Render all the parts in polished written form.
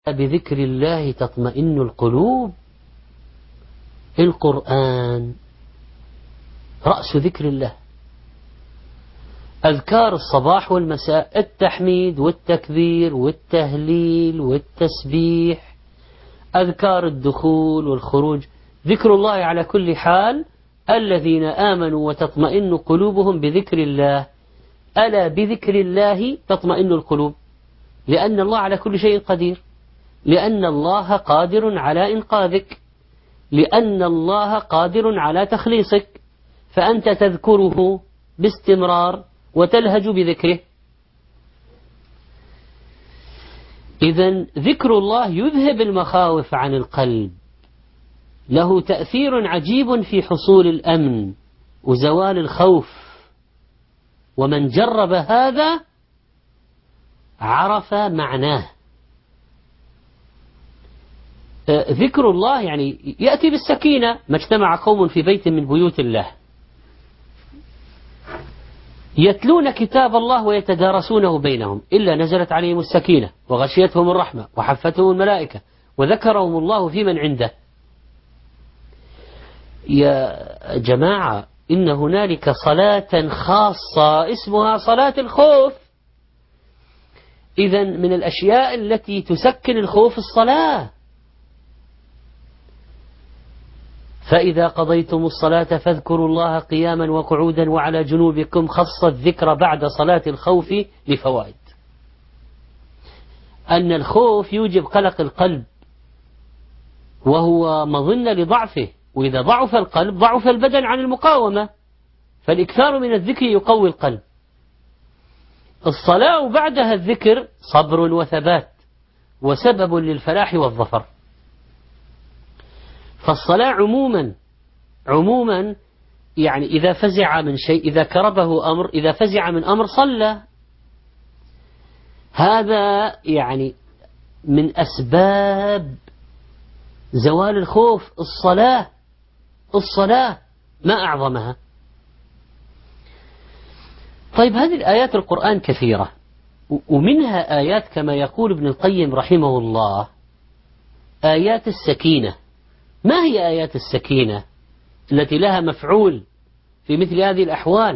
بذكر الله تطمئن القلوب. القرآن رأس ذكر الله، أذكار الصباح والمساء، التحميد والتكبير والتهليل والتسبيح، أذكار الدخول والخروج، ذكر الله على كل حال. الذين آمنوا وتطمئن قلوبهم بذكر الله، ألا بذكر الله تطمئن القلوب، لأن الله على كل شيء قدير، لأن الله قادر على إنقاذك، لأن الله قادر على تخليصك، فأنت تذكره باستمرار وتلهج بذكره. إذن ذكر الله يذهب المخاوف عن القلب، له تأثير عجيب في حصول الأمن وزوال الخوف، ومن جرب هذا عرف معناه. ذكر الله يعني يأتي بالسكينة. ما اجتمع قوم في بيت من بيوت الله يتلون كتاب الله ويتدارسونه بينهم إلا نزلت عليهم السكينة وغشيتهم الرحمة وحفتهم الملائكة وذكرهم الله في من عنده. يا جماعة، إن هنالك صلاة خاصة اسمها صلاة الخوف. إذن من الأشياء التي تسكن الخوف الصلاة. فإذا قضيتم الصلاة فاذكروا الله قياما وقعودا وعلى جنوبكم. خص الذكر بعد صلاة الخوف لفوائد. أن الخوف يوجب قلق القلب، وهو مظنة لضعفه، وإذا ضعف القلب ضعف البدن عن المقاومة، فالإكثار من الذكر يقوي القلب. الصلاة بعدها الذكر صبر وثبات وسبب للفلاح والظفر. فالصلاة عموما يعني إذا فزع من شيء، إذا كربه أمر، إذا فزع من أمر صلى. هذا يعني من أسباب زوال الخوف. الصلاة ما أعظمها. طيب، هذه الآيات القرآن كثيرة، ومنها آيات كما يقول ابن القيم رحمه الله آيات السكينة. ما هي آيات السكينة التي لها مفعول في مثل هذه الأحوال؟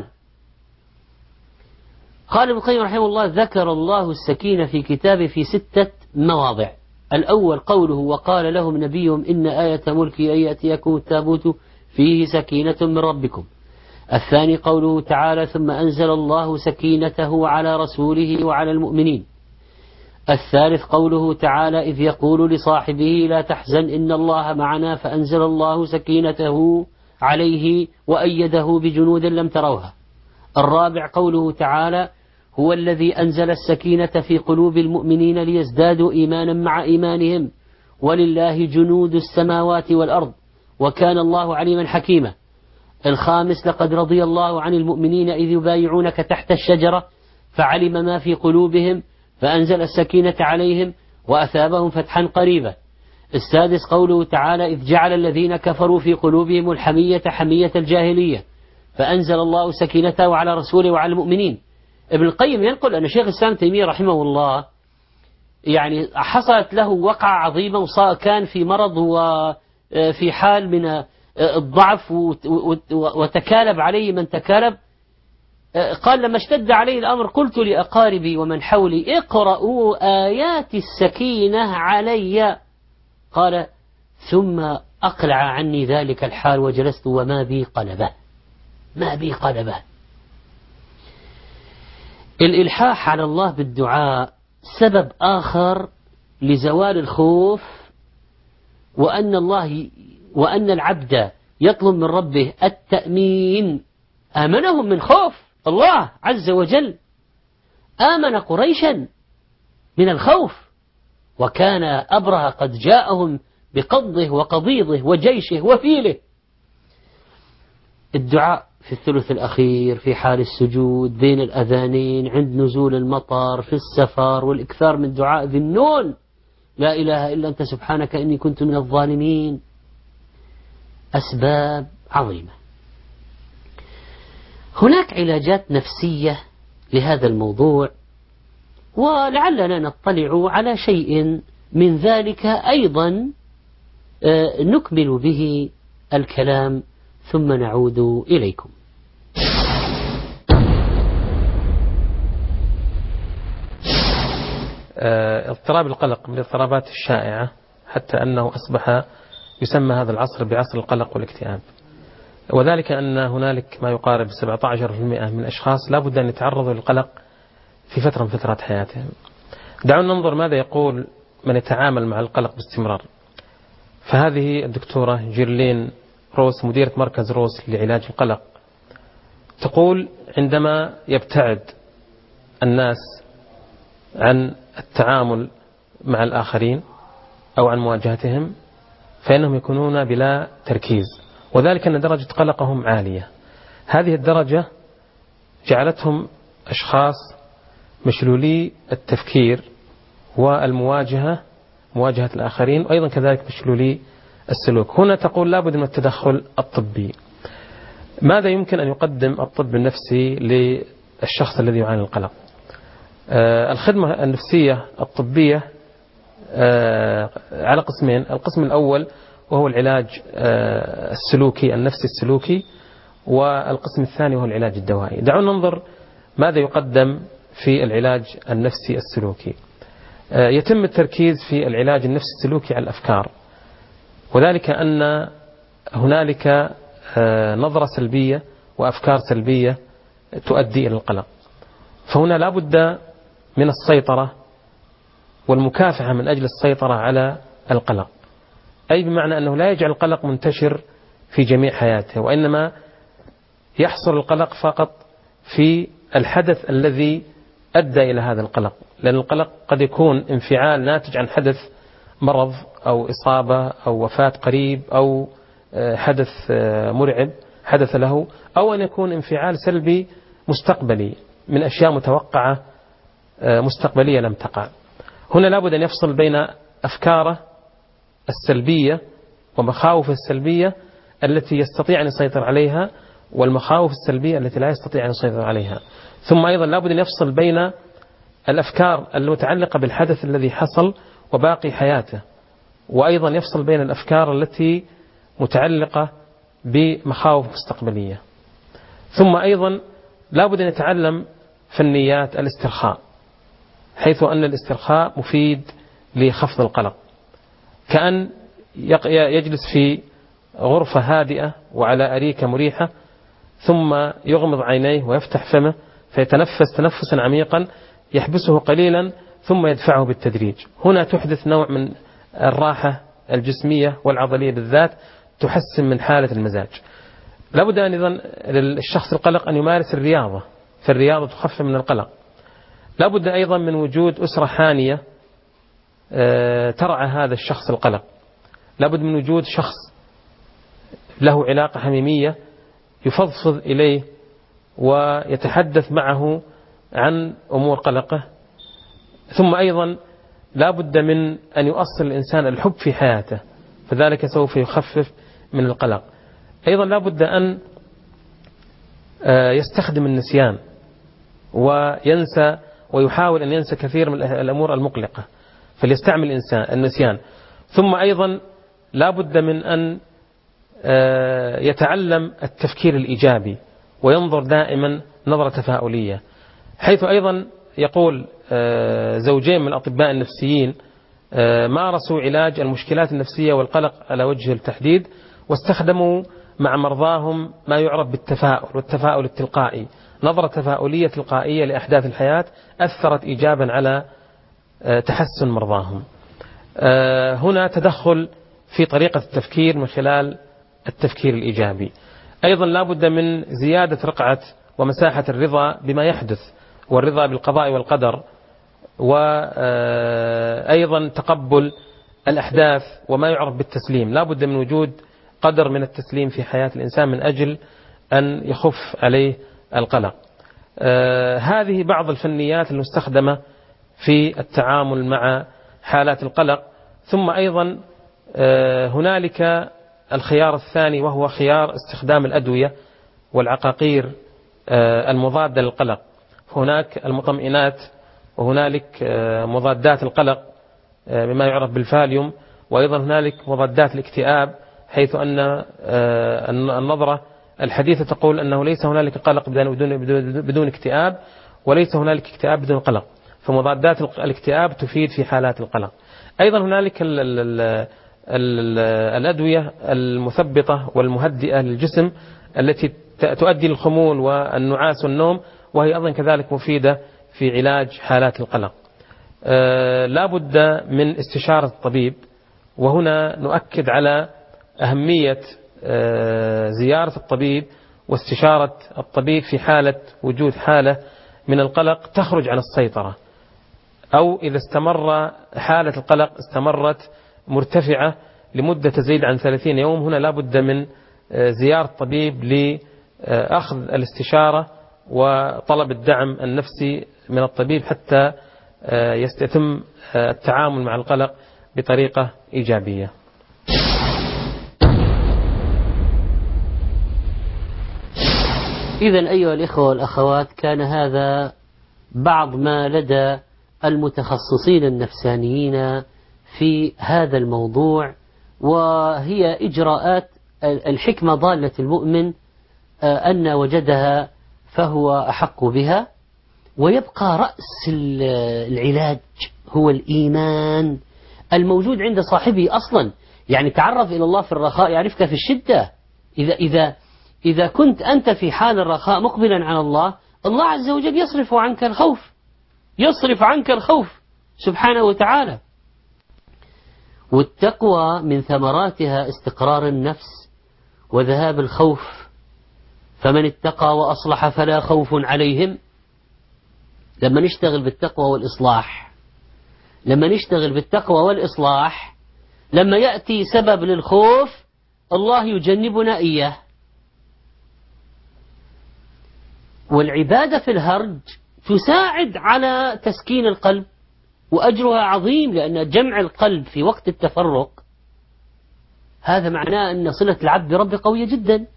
قال ابن القيم رحمه الله: ذكر الله السكينة في كتابه في 6 مواضع. الأول قوله: وقال لهم نبيهم إن آية ملكي أن يأتيكم التابوت فيه سكينة من ربكم. الثاني قوله تعالى: ثم أنزل الله سكينته على رسوله وعلى المؤمنين. الثالث قوله تعالى: إذ يقول لصاحبه لا تحزن إن الله معنا فأنزل الله سكينته عليه وأيده بجنود لم تروها. الرابع قوله تعالى: هو الذي أنزل السكينة في قلوب المؤمنين ليزدادوا إيمانا مع إيمانهم ولله جنود السماوات والأرض وكان الله عليما حكيما. الخامس: لقد رضي الله عن المؤمنين إذ يبايعونك تحت الشجرة فعلم ما في قلوبهم فأنزل السكينة عليهم وأثابهم فتحا قريبا. السادس قوله تعالى: إذ جعل الذين كفروا في قلوبهم الحمية حمية الجاهلية فأنزل الله سكينته على رسوله وعلى المؤمنين. ابن القيم ينقل أن شيخ الإسلام تيمية رحمه الله يعني حصلت له وقعة عظيمة، وكان في مرض وفي حال من الضعف وتكالب عليه من تكالب. قال: لما اشتد عليه الأمر قلت لأقاربي ومن حولي: اقرأوا آيات السكينة علي. قال: ثم أقلع عني ذلك الحال وجلست وما بي قلبه. ما بي قلبه. الإلحاح على الله بالدعاء سبب آخر لزوال الخوف، وأن العبد يطلب من ربه التأمين. آمنهم من خوف الله عز وجل، آمن قريشا من الخوف، وكان أبرهة قد جاءهم بقضه وقضيضه وجيشه وفيله. الدعاء في الثلث الأخير، في حال السجود، بين الأذانين، عند نزول المطر، في السفر، والإكثار من دعاء ذي النون: لا إله إلا أنت سبحانك إني كنت من الظالمين. أسباب عظيمة. هناك علاجات نفسية لهذا الموضوع، ولعلنا نطلع على شيء من ذلك أيضا نكمل به الكلام ثم نعود إليكم. اضطراب القلق من الاضطرابات الشائعة، حتى أنه أصبح يسمى هذا العصر بعصر القلق والاكتئاب، وذلك أن هنالك ما يقارب 17% من الأشخاص لا بد أن يتعرضوا للقلق في فترة من فترات حياتهم. دعونا ننظر ماذا يقول من يتعامل مع القلق باستمرار. فهذه الدكتورة جيرلين روس مديرة مركز روس لعلاج القلق تقول: عندما يبتعد الناس عن التعامل مع الآخرين أو عن مواجهتهم فإنهم يكونون بلا تركيز، وذلك أن درجة قلقهم عالية. هذه الدرجة جعلتهم أشخاص مشلولي التفكير والمواجهة، مواجهة الآخرين، وأيضا كذلك مشلولي السلوك. هنا تقول لابد من التدخل الطبي. ماذا يمكن أن يقدم الطب النفسي للشخص الذي يعاني القلق؟ الخدمة النفسية الطبية على قسمين: القسم الأول وهو العلاج السلوكي النفسي السلوكي، والقسم الثاني وهو العلاج الدوائي. دعونا ننظر ماذا يقدم في العلاج النفسي السلوكي. يتم التركيز في العلاج النفسي السلوكي على الأفكار، وذلك أن هنالك نظرة سلبية وأفكار سلبية تؤدي إلى القلق، فهنا لا بد من السيطرة والمكافحة من أجل السيطرة على القلق، أي بمعنى أنه لا يجعل القلق منتشر في جميع حياته، وإنما يحصر القلق فقط في الحدث الذي أدى إلى هذا القلق، لأن القلق قد يكون انفعال ناتج عن حدث مرض أو إصابة أو وفاة قريب أو حدث مرعب حدث له، أو أن يكون انفعال سلبي مستقبلي من أشياء متوقعة مستقبلية لم تقع. هنا لابد أن يفصل بين أفكاره السلبية ومخاوف السلبية التي يستطيع أن يسيطر عليها، والمخاوف السلبية التي لا يستطيع أن يسيطر عليها. ثم أيضا لابد أن يفصل بين الأفكار المتعلقة بالحدث الذي حصل وباقي حياته، وأيضا يفصل بين الأفكار التي متعلقة بمخاوف مستقبلية. ثم أيضا لابد أن يتعلم فنيات الاسترخاء، حيث أن الاسترخاء مفيد لخفض القلق، كأن يجلس في غرفة هادئة وعلى أريكة مريحة، ثم يغمض عينيه ويفتح فمه فيتنفس تنفسا عميقا يحبسه قليلا ثم يدفعه بالتدريج. هنا تحدث نوع من الراحة الجسمية والعضلية بالذات، تحسن من حالة المزاج. لابد أيضا للشخص القلق أن يمارس الرياضة، فالرياضة تخفف من القلق. لابد أيضا من وجود أسرة حانية ترعى هذا الشخص القلق. لابد من وجود شخص له علاقة حميمية يفضفض إليه ويتحدث معه عن أمور قلقه. ثم أيضا لابد من أن يؤصل الإنسان الحب في حياته، فذلك سوف يخفف من القلق. أيضا لابد أن يستخدم النسيان وينسى ويحاول أن ينسى كثير من الأمور المقلقة، فليستعمل الإنسان النسيان. ثم أيضا لابد من أن يتعلم التفكير الإيجابي وينظر دائما نظرة تفاؤلية، حيث أيضا يقول زوجين من الأطباء النفسيين مارسوا علاج المشكلات النفسية والقلق على وجه التحديد، واستخدموا مع مرضاهم ما يعرف بالتفاؤل والتفاؤل التلقائي، نظرة تفاؤلية تلقائية لأحداث الحياة أثرت إيجابا على تحسن مرضاهم. هنا تدخل في طريقة التفكير من خلال التفكير الإيجابي. أيضا لا بد من زيادة رقعة ومساحة الرضا بما يحدث، والرضا بالقضاء والقدر، وأيضا تقبل الأحداث وما يعرف بالتسليم. لا بد من وجود قدر من التسليم في حياة الإنسان من أجل أن يخف عليه القلق. هذه بعض الفنيات المستخدمة في التعامل مع حالات القلق. ثم أيضا هنالك الخيار الثاني، وهو خيار استخدام الأدوية والعقاقير المضادة للقلق. هناك المطمئنات وهنالك مضادات القلق بما يعرف بالفاليوم، وأيضا هنالك مضادات الاكتئاب، حيث أن النظرة الحديثة تقول أنه ليس هنالك قلق بدون اكتئاب، وليس هنالك اكتئاب بدون قلق، فمضادات الاكتئاب تفيد في حالات القلق. أيضا هنالك الأدوية المثبطة والمهدئة للجسم التي تؤدي للخمول والنعاس والنوم، وهي أيضا كذلك مفيدة في علاج حالات القلق. لا بد من استشارة الطبيب، وهنا نؤكد على أهمية زيارة الطبيب واستشارة الطبيب في حالة وجود حالة من القلق تخرج عن السيطرة، أو إذا استمر حالة القلق استمرت مرتفعة لمدة تزيد عن 30 يوم، هنا لا بد من زيارة الطبيب لأخذ الاستشارة وطلب الدعم النفسي من الطبيب حتى يتم التعامل مع القلق بطريقة إيجابية. إذن أيها الإخوة والأخوات، كان هذا بعض ما لدى المتخصصين النفسانيين في هذا الموضوع، وهي إجراءات الحكمة ضالة المؤمن أن وجدها فهو أحق بها. ويبقى رأس العلاج هو الإيمان الموجود عند صاحبه أصلا. يعني تعرف إلى الله في الرخاء يعرفك في الشدة. إذا كنت أنت في حال الرخاء مقبلا على الله، الله عز وجل يصرف عنك الخوف سبحانه وتعالى. والتقوى من ثمراتها استقرار النفس وذهاب الخوف، فمن اتقى وأصلح فلا خوف عليهم. لما نشتغل بالتقوى والإصلاح، لما يأتي سبب للخوف الله يجنبنا إياه. والعبادة في الهرج تساعد على تسكين القلب، وأجرها عظيم، لأن جمع القلب في وقت التفرق هذا معناه أن صلة العبد برب قوية جدا.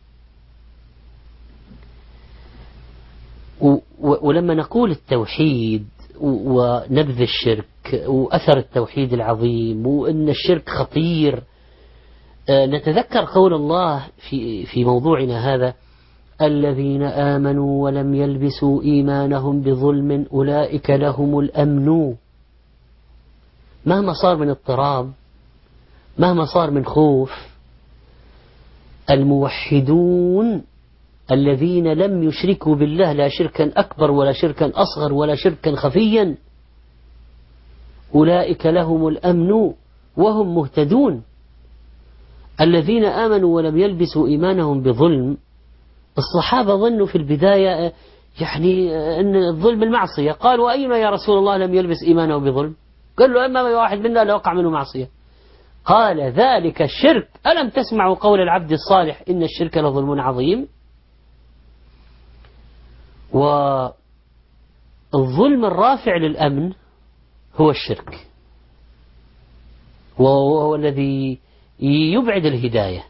ولما نقول التوحيد ونبذ الشرك وأثر التوحيد العظيم وأن الشرك خطير، نتذكر قول الله في موضوعنا هذا: الذين آمنوا ولم يلبسوا إيمانهم بظلم أولئك لهم الأمن. مهما صار من اضطراب، مهما صار من خوف، الموحدون الذين لم يشركوا بالله لا شركا أكبر ولا شركا أصغر ولا شركا خفيا، أولئك لهم الأمن وهم مهتدون. الذين آمنوا ولم يلبسوا إيمانهم بظلم، الصحابة ظنوا في البداية يعني أن الظلم المعصية، قالوا أيما يا رسول الله لم يلبس إيمانه بظلم؟ قال له أما واحد منا لوقع منه معصية. قال ذلك الشرك، ألم تسمعوا قول العبد الصالح إن الشرك لظلم عظيم؟ والظلم الرافع للأمن هو الشرك، وهو الذي يبعد الهداية.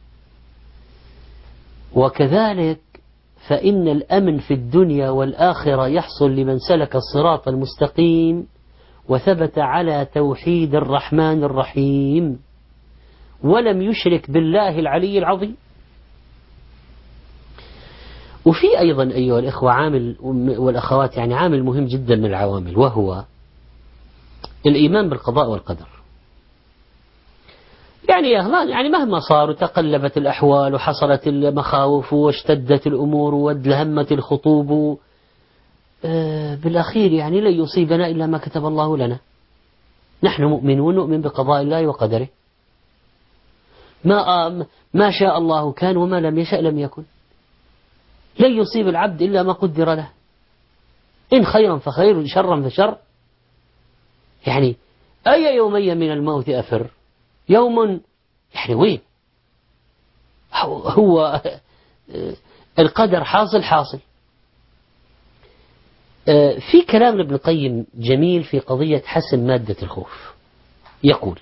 وكذلك فإن الأمن في الدنيا والآخرة يحصل لمن سلك الصراط المستقيم وثبت على توحيد الرحمن الرحيم ولم يشرك بالله العلي العظيم. وفي أيضا أيها الإخوة عامل والأخوات، يعني عامل مهم جدا من العوامل، وهو الإيمان بالقضاء والقدر. يعني مهما صار وتقلبت الأحوال وحصلت المخاوف واشتدت الأمور وادلهمت الخطوب، بالأخير يعني لن يصيبنا إلا ما كتب الله لنا. نحن مؤمنون، نؤمن بقضاء الله وقدره، ما شاء الله كان وما لم يشأ لم يكن. لن يصيب العبد إلا ما قدر له، إن خيرا فخير وإن شرا فشر. يعني أي يومي من الموت أفر، يوم يعني وين هو القدر حاصل. في كلام لابن القيم جميل في قضية حسم مادة الخوف، يقول: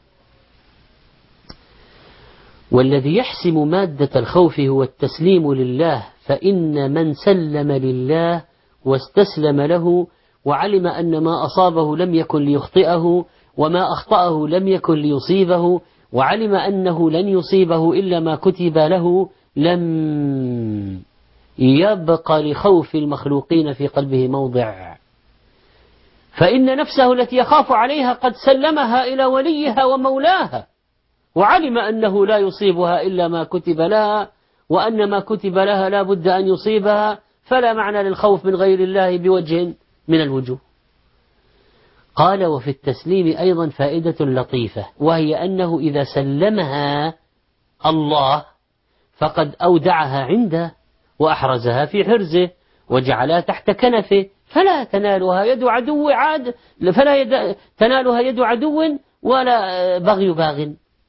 والذي يحسم مادة الخوف هو التسليم لله، فإن من سلم لله واستسلم له وعلم أن ما أصابه لم يكن ليخطئه وما أخطأه لم يكن ليصيبه، وعلم أنه لن يصيبه إلا ما كتب له، لم يبق لخوف المخلوقين في قلبه موضع، فإن نفسه التي يخاف عليها قد سلمها إلى وليها ومولاها، وعلم أنه لا يصيبها إلا ما كتب لها، وأن ما كتب لها لا بد أن يصيبها، فلا معنى للخوف من غير الله بوجه من الوجوه. قال: وفي التسليم أيضا فائدة لطيفة، وهي أنه إذا سلمها الله فقد أودعها عنده وأحرزها في حرزه وجعلها تحت كنفه، فلا تنالها يد عدو تنالها يد عدو ولا بغي باغ.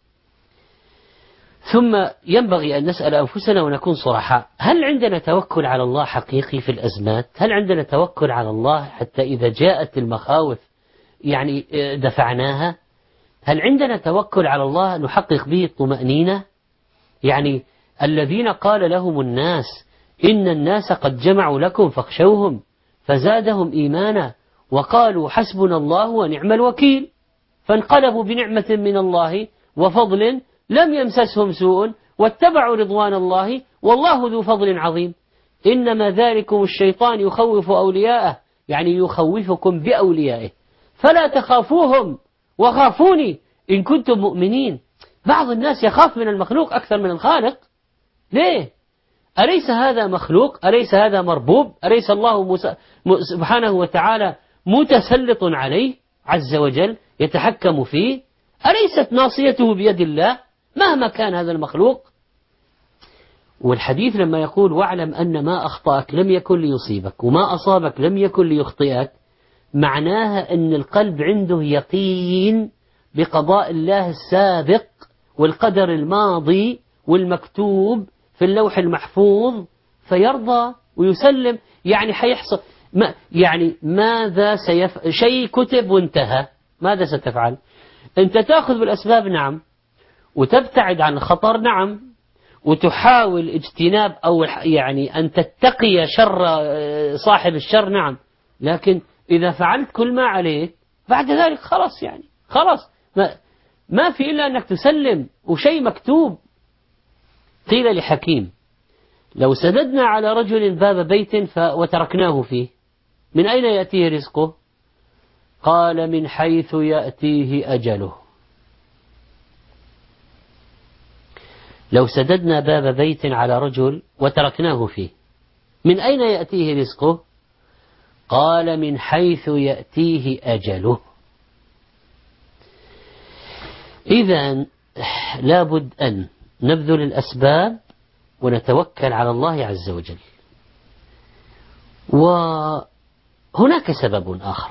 ثم ينبغي أن نسأل أنفسنا ونكون صرحاء: هل عندنا توكل على الله حقيقي في الأزمات؟ هل عندنا توكل على الله حتى إذا جاءت المخاوف يعني دفعناها؟ هل عندنا توكل على الله نحقق به الطمأنينة؟ يعني الذين قال لهم الناس إن الناس قد جمعوا لكم فاخشوهم فزادهم إيمانا وقالوا حسبنا الله ونعم الوكيل، فانقلبوا بنعمة من الله وفضل لم يمسسهم سوء واتبعوا رضوان الله والله ذو فضل عظيم. إنما ذلكم الشيطان يخوف أولياءه، يعني يخوفكم بأوليائه، فلا تخافوهم وخافوني إن كنتم مؤمنين. بعض الناس يخاف من المخلوق أكثر من الخالق. ليه؟ أليس هذا مخلوق؟ أليس هذا مربوب؟ أليس الله سبحانه وتعالى متسلط عليه عز وجل يتحكم فيه؟ أليست ناصيته بيد الله مهما كان هذا المخلوق؟ والحديث لما يقول: واعلم أن ما أخطأك لم يكن ليصيبك وما أصابك لم يكن ليخطئك، معناها أن القلب عنده يقين بقضاء الله السابق والقدر الماضي والمكتوب في اللوح المحفوظ، فيرضى ويسلم. يعني حيحصل يعني ماذا شيء كتب وانتهى، ماذا ستفعل؟ أنت تأخذ بالأسباب، نعم، وتبتعد عن الخطر، نعم، وتحاول اجتناب أو يعني أن تتقي شر صاحب الشر، نعم، لكن إذا فعلت كل ما عليك بعد ذلك خلاص، يعني خلاص ما في إلا أنك تسلم وشيء مكتوب. قيل لحكيم: لو سددنا على رجل باب بيت وتركناه فيه من أين يأتيه رزقه؟ قال: من حيث يأتيه أجله. لو سددنا باب بيت على رجل وتركناه فيه من أين يأتيه رزقه؟ قال: من حيث يأتيه أجله. إذن لابد أن نبذل الأسباب ونتوكل على الله عز وجل. وهناك سبب آخر: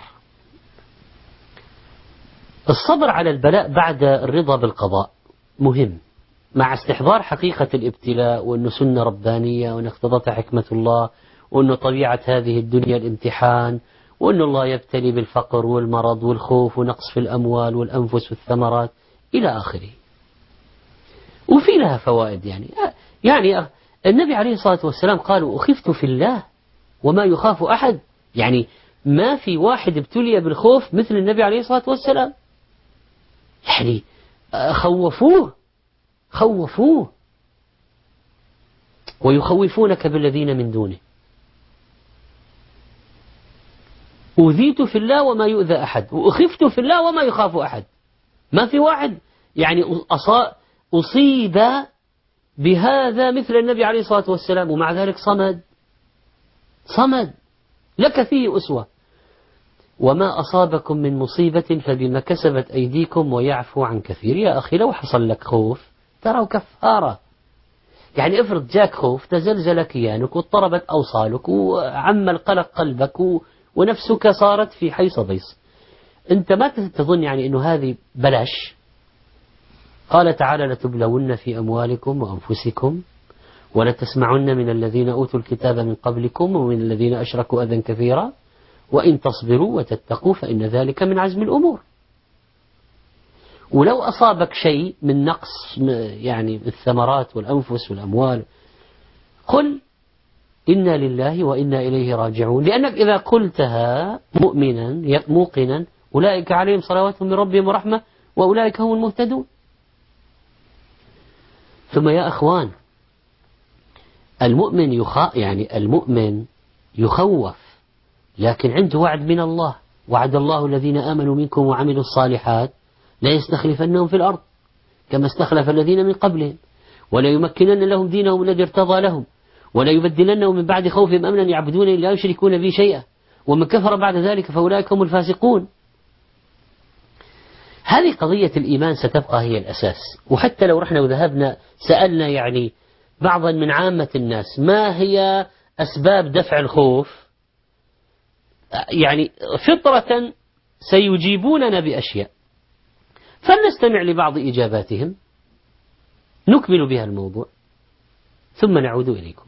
الصبر على البلاء بعد الرضا بالقضاء مهم، مع استحضار حقيقة الابتلاء، وأنه سنة ربانية، وأن اقتضتها حكمة الله، وأنه طبيعة هذه الدنيا الامتحان، وأن الله يبتلي بالفقر والمرض والخوف ونقص في الأموال والأنفس والثمرات إلى آخره. وفي لها فوائد، يعني النبي عليه الصلاة والسلام قالوا: أخفت في الله وما يخاف أحد. يعني ما في واحد ابتلي بالخوف مثل النبي عليه الصلاة والسلام، يعني خوفوه ويخوفونك بالذين من دونه. أوذيت في الله وما يؤذى أحد، وأخفت في الله وما يخاف أحد. ما في واحد يعني أصيب بهذا مثل النبي عليه الصلاة والسلام، ومع ذلك صمد لك فيه أسوة. وما أصابكم من مصيبة فبما كسبت أيديكم ويعفو عن كثير. يا أخي لو حصل لك خوف ترى كفارة. يعني افرض جاك خوف تزلزل كيانك واضطربت أوصالك وعم القلق قلبك ونفسك صارت في حيص بيص، أنت ما تظن يعني أنه هذه بلاش. قال تعالى: لتبلون في أموالكم وأنفسكم ولتسمعن من الذين أوتوا الكتاب من قبلكم ومن الذين أشركوا أذى كثيرا وإن تصبروا وتتقوا فإن ذلك من عزم الأمور. ولو أصابك شيء من نقص يعني الثمرات والأنفس والأموال، قل إنا لله وإنا إليه راجعون، لأنك إذا قلتها مؤمنا موقنا أولئك عليهم صلوات من ربهم ورحمة وأولئك هم المهتدون. ثم يا أخوان، المؤمن المؤمن يخوف، لكن عنده وعد من الله. وعد الله الذين آمنوا منكم وعملوا الصالحات لا يستخلفنهم في الأرض كما استخلف الذين من قبلهم ولا يمكنن لهم دينهم الذي ارتضى لهم ولا يبدلنهم من بعد خوفهم أمنا يعبدونني لا يشركون بي شيئا ومن كفر بعد ذلك فأولئك هم الفاسقون. هذه قضية الإيمان ستبقى هي الأساس. وحتى لو رحنا وذهبنا سألنا بعضا من عامة الناس ما هي أسباب دفع الخوف، فطرة سيجيبوننا بأشياء، فلنستمع لبعض إجاباتهم نكمل بها الموضوع ثم نعود إليكم.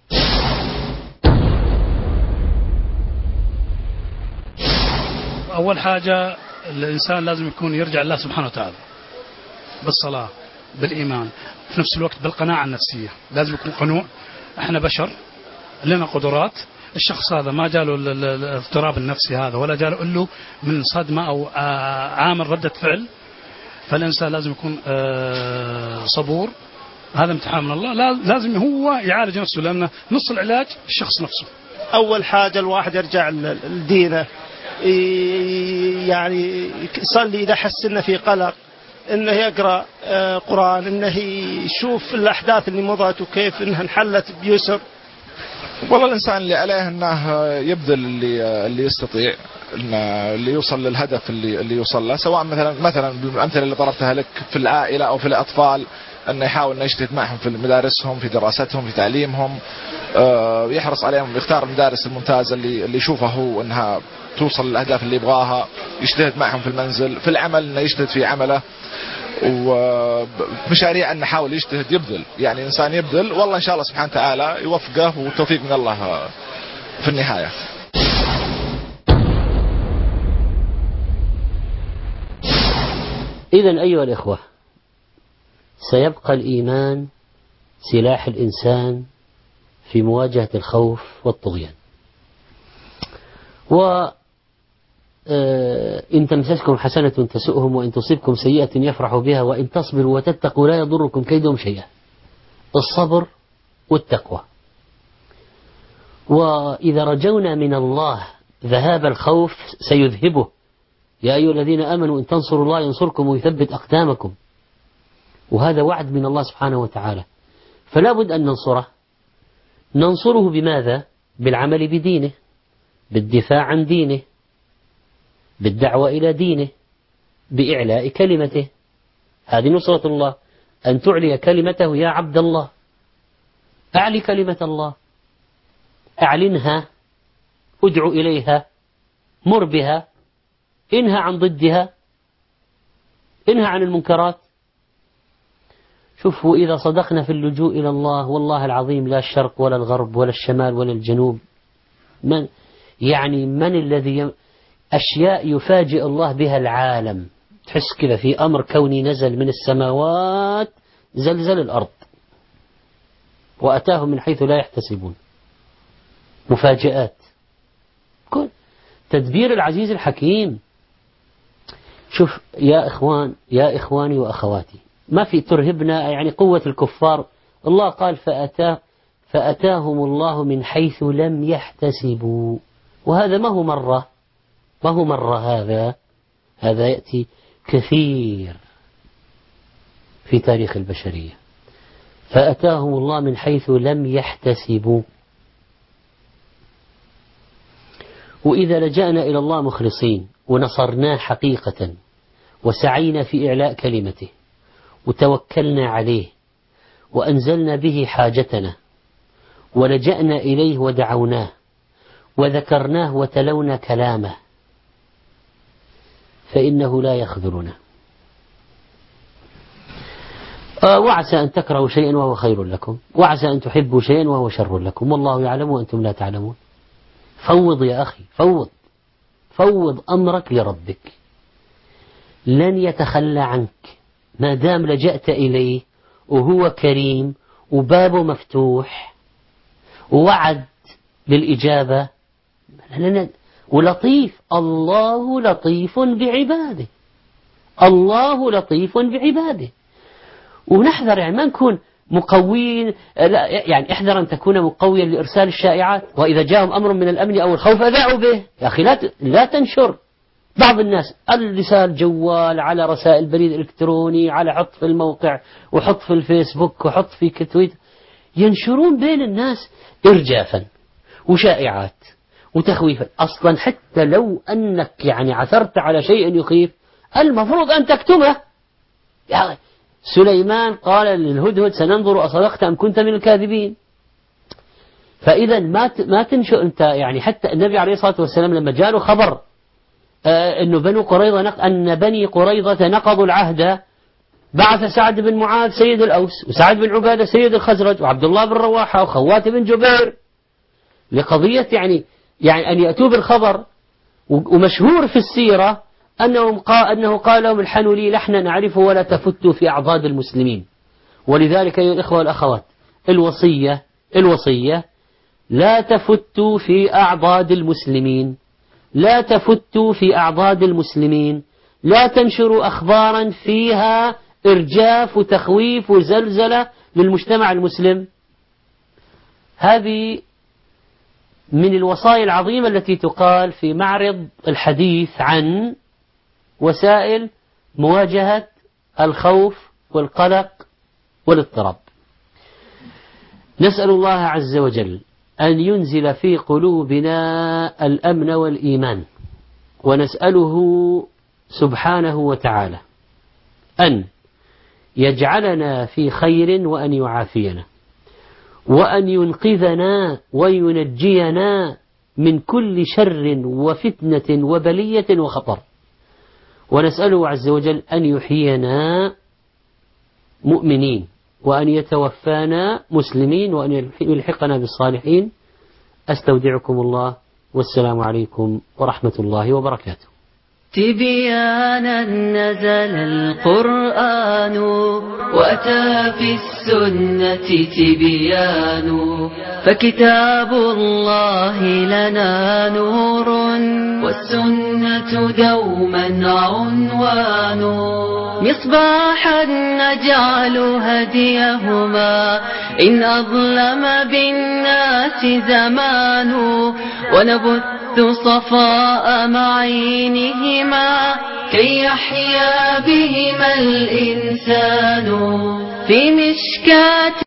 أول حاجة الإنسان لازم يكون يرجع الله سبحانه وتعالى بالصلاة بالإيمان، في نفس الوقت بالقناعة النفسية. لازم يكون قنوع، احنا بشر لنا قدرات. الشخص هذا ما جاله الاضطراب النفسي هذا ولا جاله له من صدمة أو عامل ردة فعل، فالإنسان لازم يكون صبور. هذا امتحان من الله، لازم هو يعالج نفسه، لأن نص العلاج الشخص نفسه. أول حاجة الواحد يرجع لدينه، يصلي إذا حس إنه في قلق، إنه يقرأ قرآن، إنه يشوف الأحداث اللي مضت وكيف إنها انحلت بيسر. والله الإنسان اللي عليه أنه يبذل اللي يستطيع، اللي يوصل للهدف اللي يوصل له، سواء مثلا بالأمثلة اللي ضربتها لك في العائلة أو في الأطفال، أنه يحاول أنه يجتهد معهم في مدارسهم، في دراستهم، في تعليمهم، يحرص عليهم، يختار المدارس الممتازة اللي يشوفه هو أنها توصل للأهداف اللي يبغاها، يجتهد معهم في المنزل، في العمل أنه يجتهد في عمله، ومشاريع أنه حاول يجتهد يبذل. إنسان يبذل، والله إن شاء الله سبحانه وتعالى يوفقه والتوفيق من الله في النهاية. إذن أيها الإخوة، سيبقى الإيمان سلاح الإنسان في مواجهة الخوف والطغيان. إن تمسسكم حسنة تسؤهم وإن تصبكم سيئة يفرحوا بها وإن تصبروا وتتقوا لا يضركم كيدهم شيئا. الصبر والتقوى. وإذا رجونا من الله ذهاب الخوف سيذهبه. يا أيها الذين آمنوا إن تنصروا الله ينصركم ويثبت أقدامكم. وهذا وعد من الله سبحانه وتعالى، فلا بد أن ننصره بماذا؟ بالعمل بدينه، بالدفاع عن دينه، بالدعوة إلى دينه، بإعلاء كلمته. هذه نصرة الله، أن تعلي كلمته يا عبد الله. أعلي كلمة الله، أعلنها، أدعو إليها، مر بها، انهى عن ضدها، انهى عن المنكرات. شوفوا، إذا صدقنا في اللجوء إلى الله والله العظيم لا الشرق ولا الغرب ولا الشمال ولا الجنوب، من الذي أشياء يفاجئ الله بها العالم، تحس كذا في أمر كوني نزل من السماوات زلزل الأرض وأتاهم من حيث لا يحتسبون، مفاجآت، كل تدبير العزيز الحكيم. شوف يا إخواني وأخواتي، ما في ترهبنا قوة الكفار. الله قال فأتاهم الله من حيث لم يحتسبوا، وهذا ما هو مرة هذا يأتي كثير في تاريخ البشرية. فأتاهم الله من حيث لم يحتسبوا. وإذا لجأنا إلى الله مخلصين ونصرناه حقيقة وسعينا في إعلاء كلمته وتوكلنا عليه وأنزلنا به حاجتنا ولجأنا إليه ودعوناه وذكرناه وتلونا كلامه، فإنه لا يخذلنا. وعسى أن تكرهوا شيئا وهو خير لكم، وعسى أن تحبوا شيئا وهو شر لكم، والله يعلم وأنتم لا تعلمون. فوض يا أخي، فوض أمرك لربك، لن يتخلى عنك ما دام لجأت إليه، وهو كريم وبابه مفتوح ووعد بالإجابة. ولطيف، الله لطيف بعباده، الله لطيف بعباده. ونحذر يعني ما نكون مقوين، لا يعني احذر أن تكون مقويا لإرسال الشائعات، وإذا جاءهم أمر من الأمن أو الخوف أذاعوا به. يا أخي لا تنشر. بعض الناس الرسال جوال، على رسائل بريد إلكتروني، على حط في الموقع وحط في الفيسبوك وحط في تويتر، ينشرون بين الناس إرجافا وشائعات وتخويفا. أصلا حتى لو أنك يعني عثرت على شيء يخيف المفروض أن تكتمه. يعني سليمان قال للهدهد سننظر أصدقت أم كنت من الكاذبين. فإذا ما تنشر أنت. يعني حتى النبي عليه الصلاة والسلام لما جاء له خبر أن بني قريظة نقضوا العهد، بعث سعد بن معاذ سيد الأوس، وسعد بن عبادة سيد الخزرج، وعبد الله بن رواحة، وخوات بن جبير، لقضية يعني أن يأتوا بالخبر. ومشهور في السيرة أنه قال لهم الحنوا لي لحنا نعرفه ولا تفتوا في أعضاد المسلمين. ولذلك أيها الإخوة والأخوات، الوصية لا تفتوا في أعضاد المسلمين، لا تفتوا في أعضاد المسلمين، لا تنشروا أخبارا فيها إرجاف وتخويف وزلزلة للمجتمع المسلم. هذه من الوصايا العظيمة التي تقال في معرض الحديث عن وسائل مواجهة الخوف والقلق والاضطراب. نسأل الله عز وجل أن ينزل في قلوبنا الأمن والإيمان، ونسأله سبحانه وتعالى أن يجعلنا في خير، وأن يعافينا، وأن ينقذنا وينجينا من كل شر وفتنة وبلية وخطر. ونسأله عز وجل أن يحيينا مؤمنين، وأن يتوفانا مسلمين، وأن يلحقنا بالصالحين. أستودعكم الله، والسلام عليكم ورحمة الله وبركاته. تبيانا نزل القرآن، وأتى في السنة تبيان، فكتاب الله لنا نور، والسنة دوما عنوان، مصباحا نجعل هديهما إن أظلم بالناس زمان، ونبث صفاء معينهما كي يحيا بهما الإنسان في مشكاة